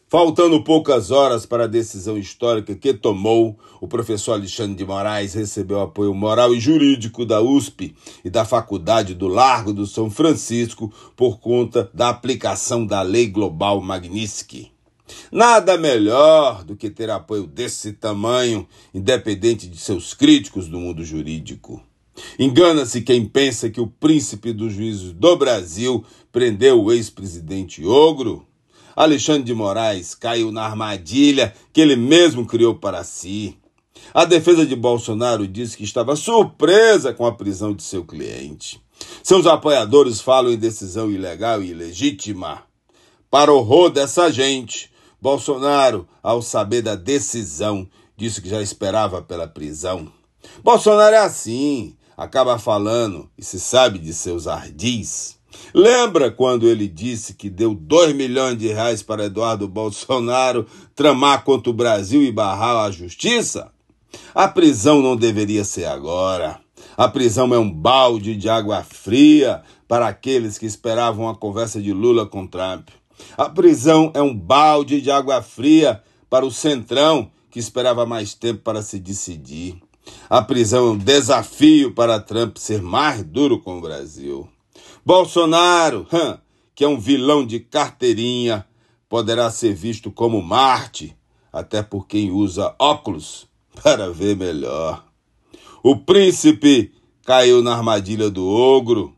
Faltando poucas horas para a decisão histórica que tomou, o professor Alexandre de Moraes recebeu apoio moral e jurídico da USP e da Faculdade do Largo do São Francisco por conta da aplicação da Lei Global Magnitsky. Nada melhor do que ter apoio desse tamanho, independente de seus críticos do mundo jurídico. Engana-se quem pensa que o príncipe dos juízes do Brasil prendeu o ex-presidente ogro. Alexandre de Moraes caiu na armadilha que ele mesmo criou para si. A defesa de Bolsonaro disse que estava surpresa com a prisão de seu cliente. Seus apoiadores falam em decisão ilegal e ilegítima. Para horror dessa gente, Bolsonaro, ao saber da decisão, disse que já esperava pela prisão. Bolsonaro é assim, acaba falando e se sabe de seus ardis. Lembra quando ele disse que deu 2 milhões de reais para Eduardo Bolsonaro tramar contra o Brasil e barrar a justiça? A prisão não deveria ser agora. A prisão é um balde de água fria para aqueles que esperavam a conversa de Lula com Trump. A prisão é um balde de água fria para o Centrão, que esperava mais tempo para se decidir. A prisão é um desafio para Trump ser mais duro com o Brasil. Bolsonaro, que é um vilão de carteirinha, poderá ser visto como Marte, até por quem usa óculos para ver melhor. O príncipe caiu na armadilha do ogro.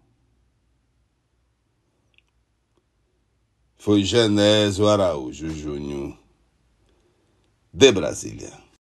Foi Genésio Araújo Júnior, de Brasília.